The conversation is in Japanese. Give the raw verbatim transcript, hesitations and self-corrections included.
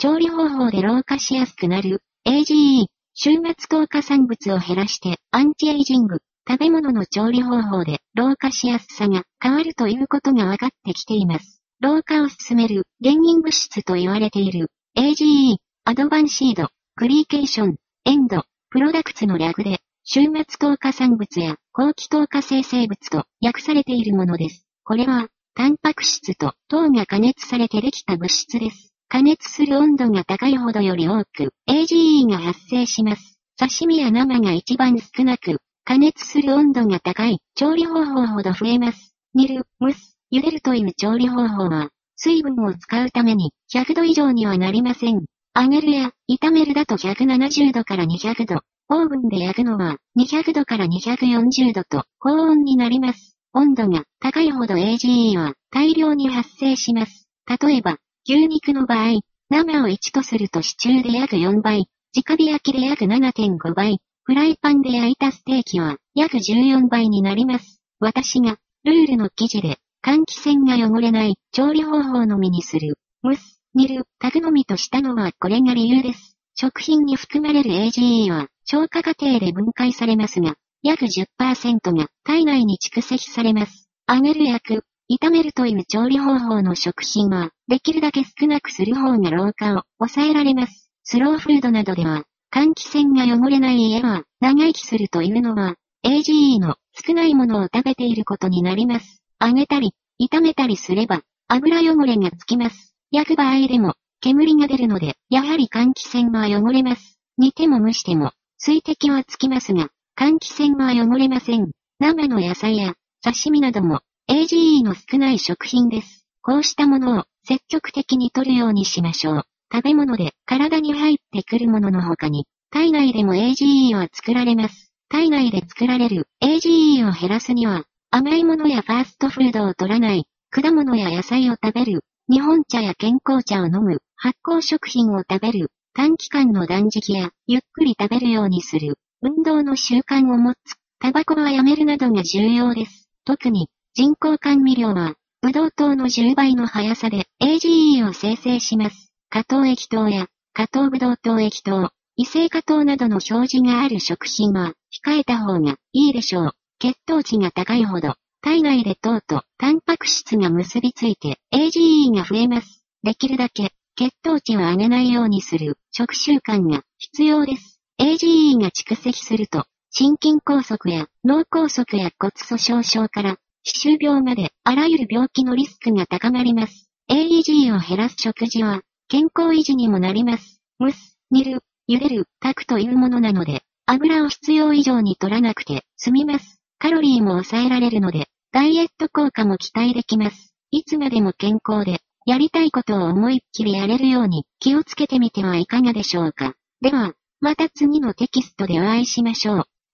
調理方法で老化しやすくなる エージーイー、終末糖化産物を減らしてアンチエイジング、食べ物の調理方法で老化しやすさが変わるということが分かってきています。老化を進める原因物質と言われている エージーイー、アドバンシード、グリーケーション、エンド、プロダクツの略で、終末糖化産物や後期糖化生成物と訳されているものです。これは、タンパク質と糖が加熱されてできた物質です。加熱する温度が高いほどより多く、エージーイー が発生します。刺身や生が一番少なく、加熱する温度が高い調理方法ほど増えます。煮る、蒸す、茹でるという調理方法は、水分を使うためにひゃくど以上にはなりません。揚げるや炒めるだとひゃくななじゅうどからにひゃくど、オーブンで焼くのはにひゃくどからにひゃくよんじゅうどと高温になります。温度が高いほど エージーイー は大量に発生します。例えば、牛肉の場合、生をいちとすると支柱で約よんばい、直火焼きで約 ななてんごばい、フライパンで焼いたステーキは約じゅうよんばいになります。私がルールの記事で換気扇が汚れない調理方法のみにする、蒸す、煮る、炊くのみとしたのはこれが理由です。食品に含まれる エージーイー は消化過程で分解されますが、約 じゅっパーセント が体内に蓄積されます。揚げる焼く、炒めるという調理方法の食品は、できるだけ少なくする方が老化を抑えられます。スローフードなどでは、換気扇が汚れない家は、長生きするというのは、エージーイー の少ないものを食べていることになります。揚げたり、炒めたりすれば、油汚れがつきます。焼く場合でも、煙が出るので、やはり換気扇は汚れます。煮ても蒸しても、水滴はつきますが、換気扇は汚れません。生の野菜や刺身なども エージーイー の少ない食品です。こうしたものを積極的に摂るようにしましょう。食べ物で体に入ってくるものの他に、体内でも エージーイー は作られます。体内で作られる エージーイー を減らすには、甘いものやファーストフードを摂らない、果物や野菜を食べる、日本茶や健康茶を飲む、発酵食品を食べる、短期間の断食やゆっくり食べるようにする。運動の習慣を持つ。タバコはやめるなどが重要です。特に人工甘味料は、ブドウ糖のじゅうばいの速さで エージーイー を生成します。果糖液糖や果糖ブドウ糖液糖、異性果糖などの表示がある食品は控えた方がいいでしょう。血糖値が高いほど、体内で糖とタンパク質が結びついて エージーイー が増えます。できるだけ血糖値を上げないようにする食習慣が必要です。エージーイー が蓄積すると、心筋梗塞や脳梗塞や骨粗鬆症から歯周病まであらゆる病気のリスクが高まります。エージーイー を減らす食事は健康維持にもなります。蒸す、煮る、茹でる、炊くというものなので、油を必要以上に取らなくて済みます。カロリーも抑えられるので、ダイエット効果も期待できます。いつまでも健康で、やりたいことを思いっきりやれるように気をつけてみてはいかがでしょうか。では、また次のテキストでお会いしましょう。